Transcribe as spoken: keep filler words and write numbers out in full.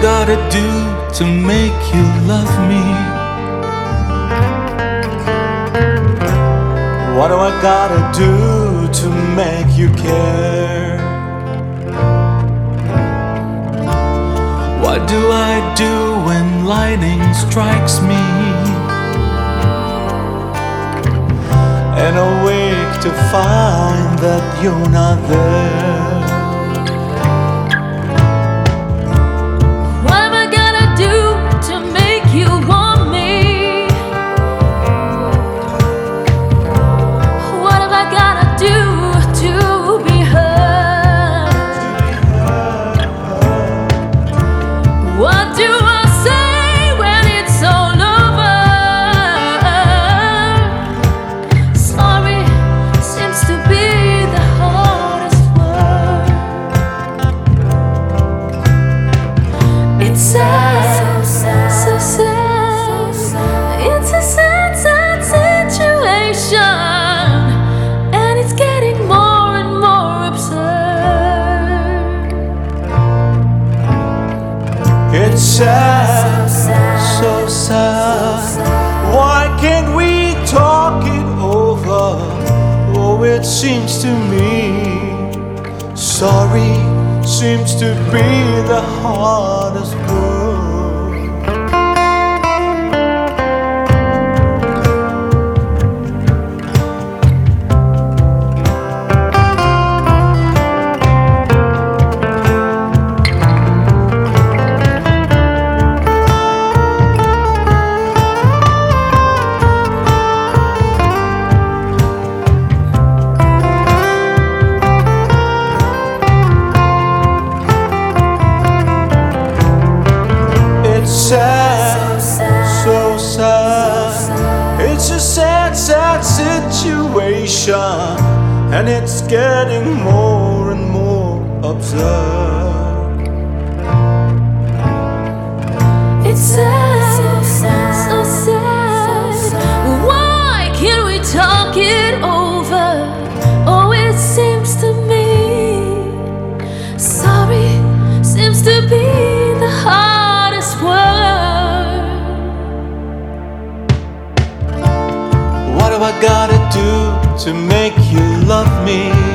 gotta do to make you love me? What do I gotta do to make you care? What do I do when lightning strikes me? And awake to find that you're not there. What am I gonna do to make you want me? What have I gotta do to be heard? What do I say when it's all over? Sorry seems to be the hardest word. It's sad, so sad. It's a sad, sad situation, and it's getting more and more absurd. It's sad, so sad. Why can't we talk it over? Oh, it seems to me sorry seems to be the hardest word. Sad, so sad. It's a sad, sad situation, and it's getting more and more absurd. It's sad, so sad. Why can't we talk it over? Oh, it seems to me sorry seems to be the hardest word. What do I gotta do to make you love me?